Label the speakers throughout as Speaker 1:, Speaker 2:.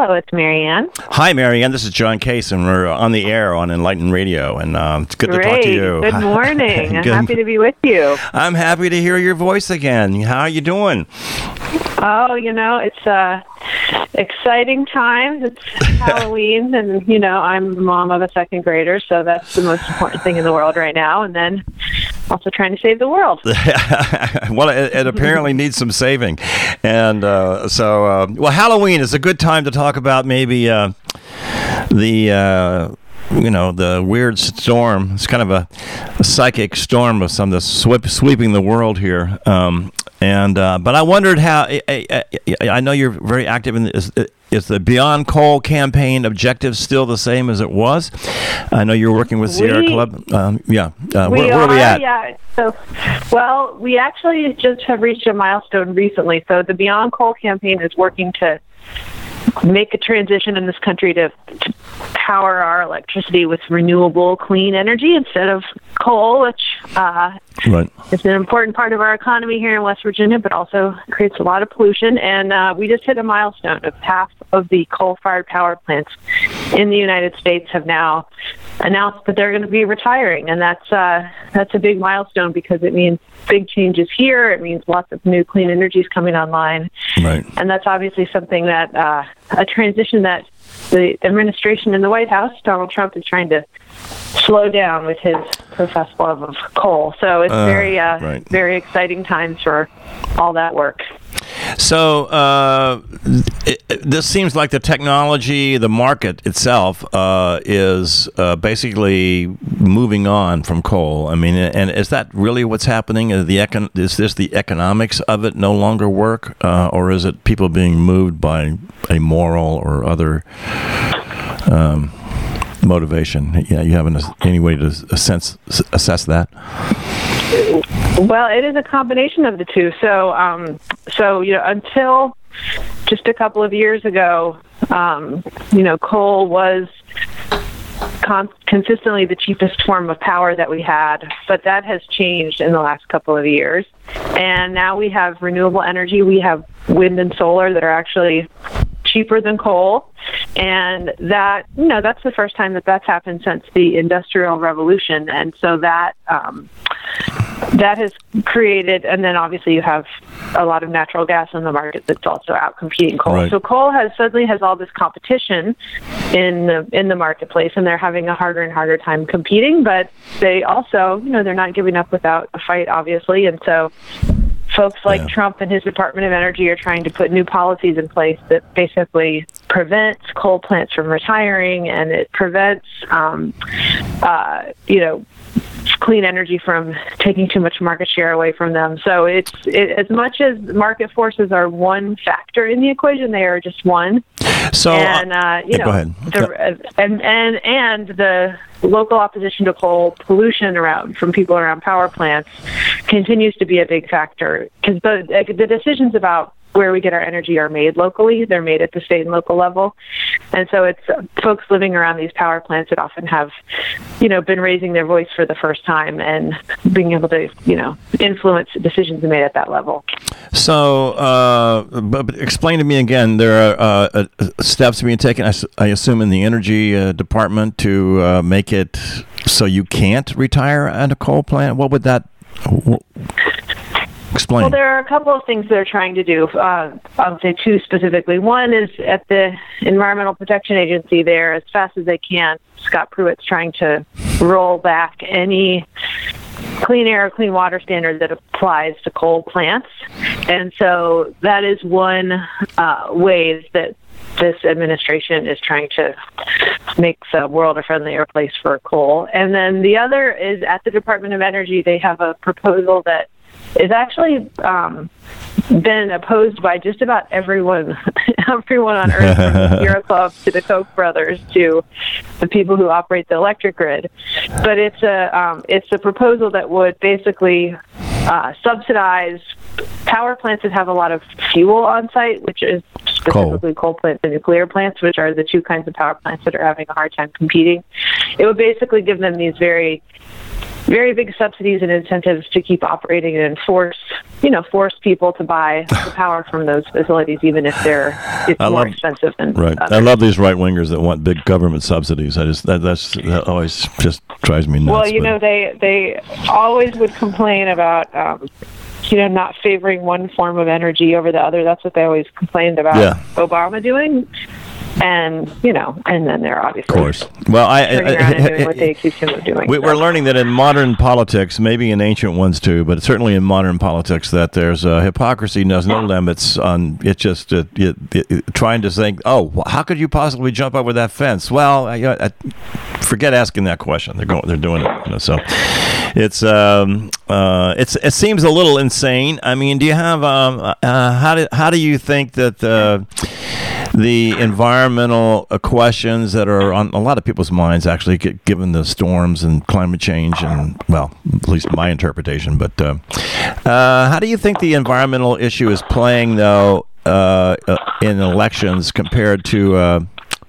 Speaker 1: Hello, it's Marianne.
Speaker 2: Hi, Marianne. This is John Case, and we're on the air on Enlightened Radio, and it's good to talk to you.
Speaker 1: Good morning. I'm happy to be with you.
Speaker 2: I'm happy to hear your voice again. How are you doing?
Speaker 1: Oh, it's exciting times. It's Halloween, and, I'm the mom of a second grader, so that's the most important thing in the world right now, and then also trying to save the world.
Speaker 2: Well, it apparently needs some saving. And well, Halloween is a good time to talk about maybe the weird storm. It's kind of a psychic storm of some that's sweeping the world here. But I wondered how. I know you're very active in this. Is the Beyond Coal campaign objective still the same as it was? I know you're working with Sierra Club. Where are we at?
Speaker 1: Yeah. So, we actually just have reached a milestone recently. So the Beyond Coal campaign is working to make a transition in this country to power our electricity with renewable, clean energy instead of coal, which is an important part of our economy here in West Virginia, but also creates a lot of pollution. And we just hit a milestone of half of the coal-fired power plants in the United States have now announced that they're going to be retiring, and that's a big milestone because it means big changes here. It means lots of new clean energies coming online,
Speaker 2: right?
Speaker 1: And that's obviously something that a transition that the administration in the White House, Donald Trump, is trying to slow down with his professed love of coal. So it's very exciting times for all that work.
Speaker 2: So this seems like the technology, the market itself is basically moving on from coal. I mean, and is that really what's happening? Is this the economics of it no longer work, or is it people being moved by a moral or other motivation? Yeah, you haven't any way to assess that?
Speaker 1: Well, it is a combination of the two. So, until just a couple of years ago, coal was consistently the cheapest form of power that we had, but that has changed in the last couple of years. And now we have renewable energy. We have wind and solar that are actually cheaper than coal. And that's the first time that's happened since the Industrial Revolution. And so that has created, and then obviously you have a lot of natural gas in the market that's also out competing coal.
Speaker 2: Right.
Speaker 1: So coal suddenly has all this competition in the marketplace, and they're having a harder and harder time competing. But they also, they're not giving up without a fight, obviously. And so folks like Trump and his Department of Energy are trying to put new policies in place that basically prevents coal plants from retiring, and it prevents, clean energy from taking too much market share away from them. So it's as much as market forces are one factor in the equation, they are just one.
Speaker 2: So,
Speaker 1: and
Speaker 2: go ahead.
Speaker 1: And the local opposition to coal, pollution from people around power plants continues to be a big factor because the decisions about where we get our energy are made locally. They're made at the state and local level. And so it's folks living around these power plants that often have, been raising their voice for the first time and being able to, influence decisions made at that level.
Speaker 2: So, but explain to me again, there are steps being taken, I assume, in the energy department to make it so you can't retire at a coal plant. What would that... Explain.
Speaker 1: Well, there are a couple of things they're trying to do. I'll say two specifically. One is at the Environmental Protection Agency there, as fast as they can, Scott Pruitt's trying to roll back any clean air, clean water standard that applies to coal plants. And so that is one way that this administration is trying to make the world a friendlier place for coal. And then the other is at the Department of Energy, they have a proposal that is actually been opposed by just about everyone on Earth, from the Sierra Club to the Koch brothers to the people who operate the electric grid. But it's a proposal that would basically subsidize power plants that have a lot of fuel on site, which is specifically coal plants and nuclear plants, which are the two kinds of power plants that are having a hard time competing. It would basically give them these very, very big subsidies and incentives to keep operating and enforce force people to buy the power from those facilities, even if it's more expensive than
Speaker 2: right.
Speaker 1: others.
Speaker 2: I love these right wingers that want big government subsidies. That always just drives me nuts.
Speaker 1: Well, they always would complain about not favoring one form of energy over the other. That's what they always complained about Obama doing. And, and then they're obviously
Speaker 2: of course. Well,
Speaker 1: doing what they accused him of doing.
Speaker 2: We're learning that in modern politics, maybe in ancient ones too, but certainly in modern politics, that there's hypocrisy knows no limits on it. Just trying to think, how could you possibly jump over that fence? Well, forget asking that question. They're doing it. So it seems a little insane. I mean, do you have how do you think that the environmental questions that are on a lot of people's minds, actually, given the storms and climate change, and, well, at least my interpretation. But how do you think the environmental issue is playing, though, in elections compared to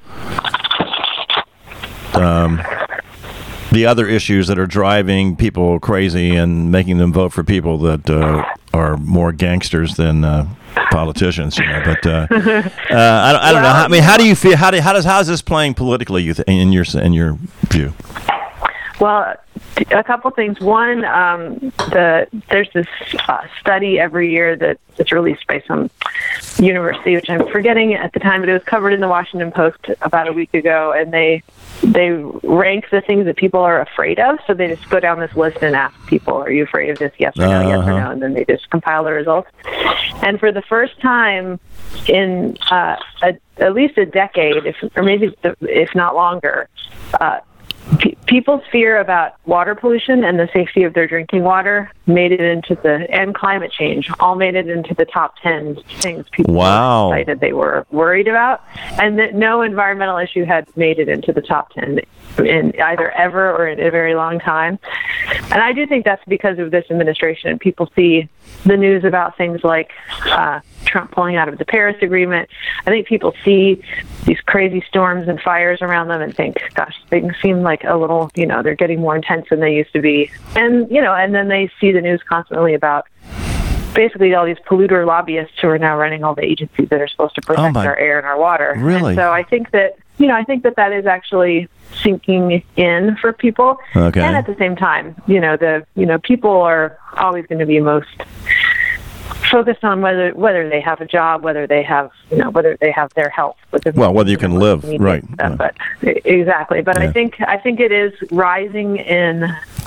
Speaker 2: the other issues that are driving people crazy and making them vote for people that are more gangsters than politicians? But I don't know. I mean, how do you feel? How's this playing politically in your view?
Speaker 1: Well, a couple things. One, there's this study every year that's released by some university, which I'm forgetting at the time, but it was covered in the Washington Post about a week ago, and they rank the things that people are afraid of. So they just go down this list and ask people, are you afraid of this? Yes or no, yes or no, and then they just compile the results. And for the first time in at least a decade, if not longer, people's fear about water pollution and the safety of their drinking water and climate change all made it into the top 10 things people decided they were worried about, and that no environmental issue had made it into the top 10 in either ever or in a very long time. And I do think that's because of this administration. People see the news about things like Trump pulling out of the Paris Agreement. I think people see these crazy storms and fires around them and think, gosh, things seem like a little, they're getting more intense than they used to be. And, and then they see the news constantly about basically all these polluter lobbyists who are now running all the agencies that are supposed to protect our air and our water.
Speaker 2: Really?
Speaker 1: And so I think that, that is actually sinking in for people.
Speaker 2: Okay.
Speaker 1: And at the same time, people are always going to be most focused on whether they have a job, whether they have their health.
Speaker 2: Whether you can live, right?
Speaker 1: Stuff, but exactly. But I think it is rising in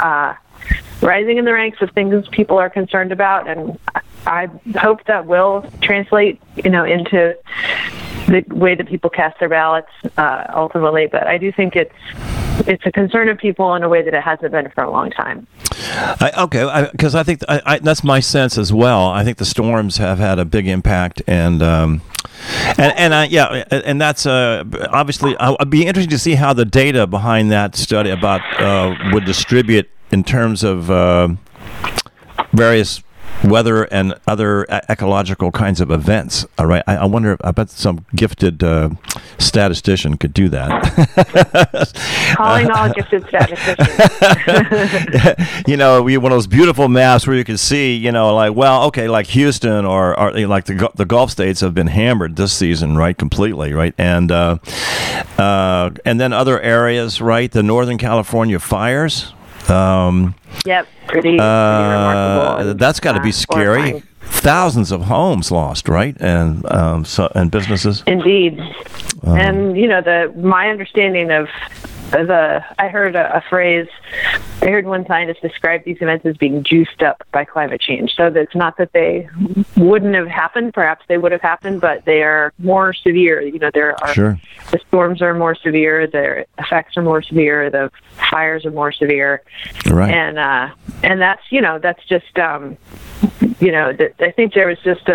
Speaker 1: the ranks of things people are concerned about, and I hope that will translate, into the way that people cast their ballots ultimately. But I do think it's a concern of people in a way that it hasn't been for a long time.
Speaker 2: Because I think that's my sense as well. I think the storms have had a big impact, and that's obviously. I'd be interested to see how the data behind that study would distribute in terms of various weather and other ecological kinds of events. All right, I wonder. I bet some gifted statistician could do that.
Speaker 1: Calling all gifted statisticians.
Speaker 2: One of those beautiful maps where you can see, like Houston or like the Gulf states have been hammered this season, right, completely, right, and then other areas, right, the Northern California fires.
Speaker 1: Yep, pretty remarkable.
Speaker 2: That's got to be scary. Thousands of homes lost, right, and businesses.
Speaker 1: Indeed, and my understanding of I heard a phrase. I heard one scientist describe these events as being juiced up by climate change. So it's not that they wouldn't have happened. Perhaps they would have happened, but they are more severe. The storms are more severe. Their effects are more severe. The fires are more severe.
Speaker 2: Right.
Speaker 1: And that's that's just I think there was just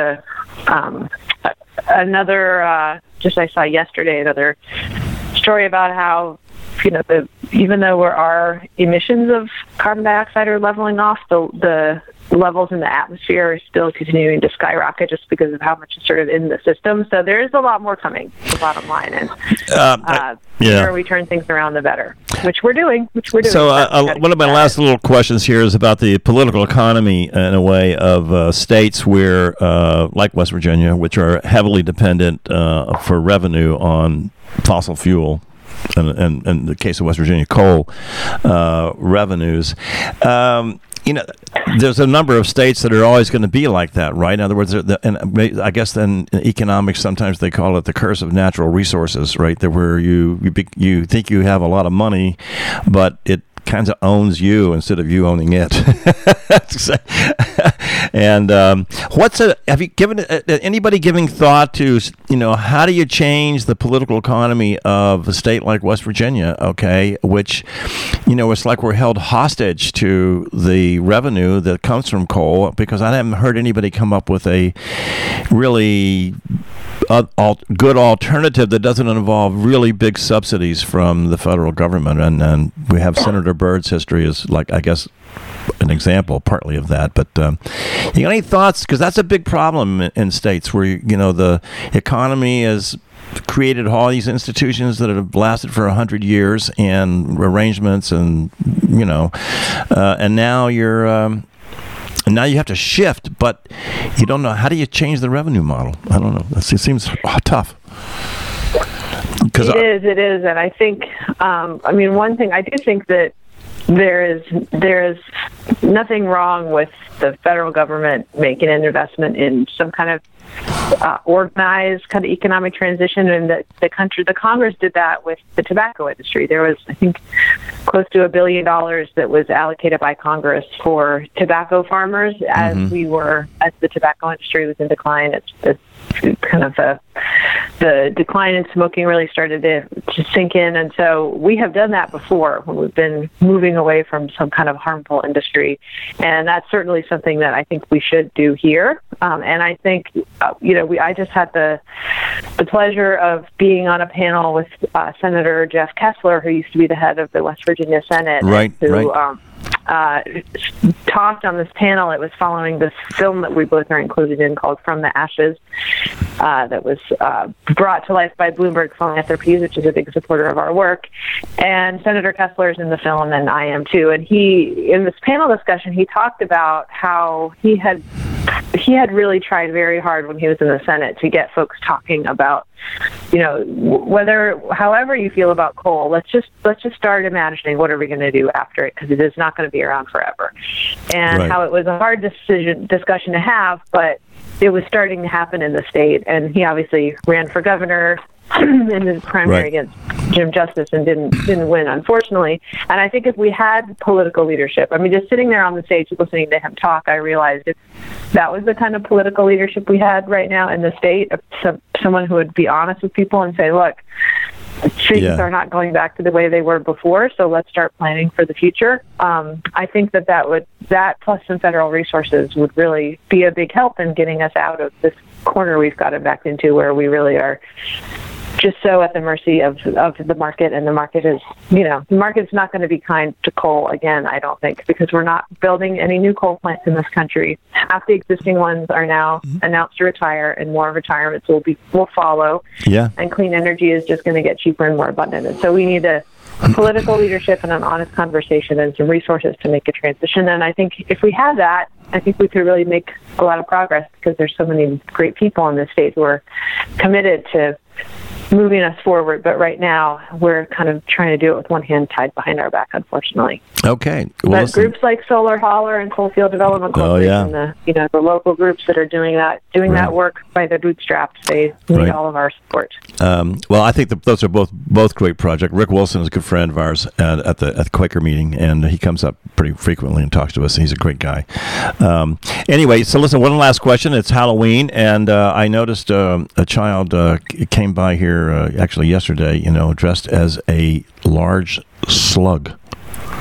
Speaker 1: another. Just I saw yesterday another story about how even though our emissions of carbon dioxide are leveling off, the levels in the atmosphere are still continuing to skyrocket just because of how much is sort of in the system. So there is a lot more coming, the bottom line. And the sooner we turn things around, the better, which we're doing.
Speaker 2: So one of my last little questions here is about the political economy, in a way, of states where, like West Virginia, which are heavily dependent for revenue on fossil fuel, and in the case of West Virginia, coal revenues. There's a number of states that are always going to be like that, right? In other words, and I guess then in economics, sometimes they call it the curse of natural resources, right? That where you think you have a lot of money, but it kind of owns you instead of you owning it. And have you given anybody giving thought to, how do you change the political economy of a state like West Virginia, okay, which, it's like we're held hostage to the revenue that comes from coal, because I haven't heard anybody come up with a really good alternative that doesn't involve really big subsidies from the federal government. And we have Senator Byrd's history is, like, I guess, an example partly of that. But you got any thoughts? Because that's a big problem in states where, the economy has created all these institutions that have lasted for 100 years and arrangements and, and now you're... And now you have to shift, but you don't know, how do you change the revenue model? I don't know. It seems tough.
Speaker 1: It is. And I think, one thing, I do think that there is nothing wrong with the federal government making an investment in some kind of organized kind of economic transition, and the Congress did that with the tobacco industry. There was, I think, close to $1 billion that was allocated by Congress for tobacco farmers as the tobacco industry was in decline. It's kind of the decline in smoking really started to sink in, and so we have done that before when we've been moving away from some kind of harmful industry, and that's certainly something that I think we should do here. And I think I just had the pleasure of being on a panel with Senator Jeff Kessler, who used to be the head of the West Virginia Senate, talked on this panel. It was following this film that we both are included in called From the Ashes, that was brought to life by Bloomberg Philanthropies, which is a big supporter of our work. And Senator Kessler's in the film, and I am too. And in this panel discussion, he talked about how he had really tried very hard when he was in the Senate to get folks talking about, however you feel about coal, let's just start imagining what are we going to do after it, because it is not going to be around forever. And how it was a hard discussion to have, but it was starting to happen in the state. And he obviously ran for governor in his primary against Jim Justice and didn't win, unfortunately. And I think if we had political leadership, just sitting there on the stage listening to him talk, I realized if that was the kind of political leadership we had right now in the state, someone who would be honest with people and say, look, things are not going back to the way they were before, so let's start planning for the future. I think that plus some federal resources would really be a big help in getting us out of this corner we've gotten back into, where we really are just so at the mercy of the market, and the market is, the market's not going to be kind to coal again, I don't think, because we're not building any new coal plants in this country. Half the existing ones are now announced to retire, and more retirements will follow. Yeah. And clean energy is just going to get cheaper and more abundant. And so we need a political leadership and an honest conversation and some resources to make a transition. And I think if we had that, I think we could really make a lot of progress, because there's so many great people in this state who are committed to moving us forward. But right now, we're kind of trying to do it with one hand tied behind our back, unfortunately.
Speaker 2: Okay.
Speaker 1: Well, but groups like Solar Hauler and Coalfield Development Corporation, the local groups that are doing that work by their bootstraps, they need all of our support.
Speaker 2: Well, I think those are both great projects. Rick Wilson is a good friend of ours at the Quaker meeting, and he comes up pretty frequently and talks to us. And he's a great guy. Anyway, so listen, one last question. It's Halloween, and I noticed a child came by here actually yesterday, dressed as a large slug.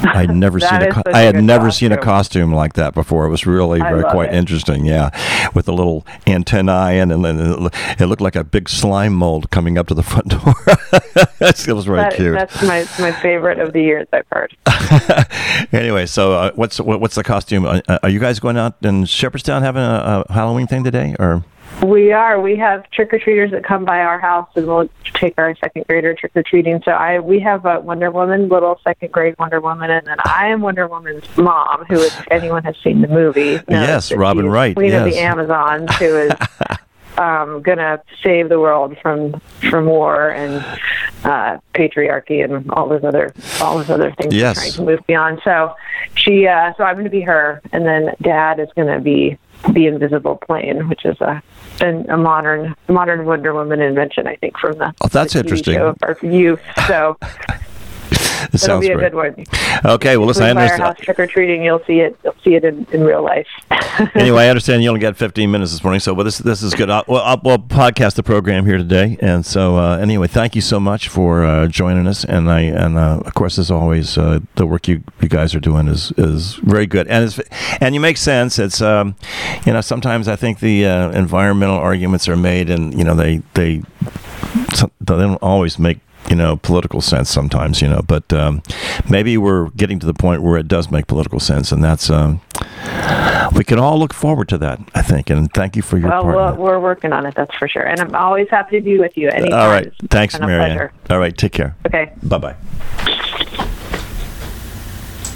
Speaker 2: I had never seen a costume like that before. It was really quite interesting. Yeah, with a little antennae and then it looked like a big slime mold coming up to the front door. It was really cute.
Speaker 1: That's my favorite of the years I've heard.
Speaker 2: Anyway, so what's the costume? Are you guys going out in Shepherdstown having a Halloween thing today, or?
Speaker 1: We are. We have trick-or-treaters that come by our house, and we'll take our second grader trick-or-treating. So we have a Wonder Woman, little second-grade Wonder Woman, and then I am Wonder Woman's mom, who, if anyone has seen the movie,
Speaker 2: yes, Robin Wright,
Speaker 1: Queen of the Amazons, who is going to save the world from war and patriarchy and all those other things we're trying to move beyond. So so I'm going to be her, and then Dad is going to be the Invisible Plane, which is a modern Wonder Woman invention, I think, from the
Speaker 2: that's
Speaker 1: the
Speaker 2: interesting.
Speaker 1: TV show of our youth. So it'll be a good one.
Speaker 2: Okay, well, listen, I understand.
Speaker 1: Our house trick or treating, you'll see it in real life.
Speaker 2: Anyway, I understand you only got 15 minutes this morning, so this is good. We'll podcast the program here today, and so anyway, thank you so much for joining us, and of course, as always, the work you guys are doing is very good, and you make sense. It's sometimes I think the environmental arguments are made, and they don't always make political sense sometimes, but maybe we're getting to the point where it does make political sense, and that's we can all look forward to that, I think, and thank you for your part.
Speaker 1: Well, we're working on it, that's for sure, and I'm always happy to be with you anytime.
Speaker 2: All right, thanks,
Speaker 1: it's been a
Speaker 2: Marianne.
Speaker 1: pleasure.
Speaker 2: All right, take care.
Speaker 1: Okay.
Speaker 2: Bye-bye.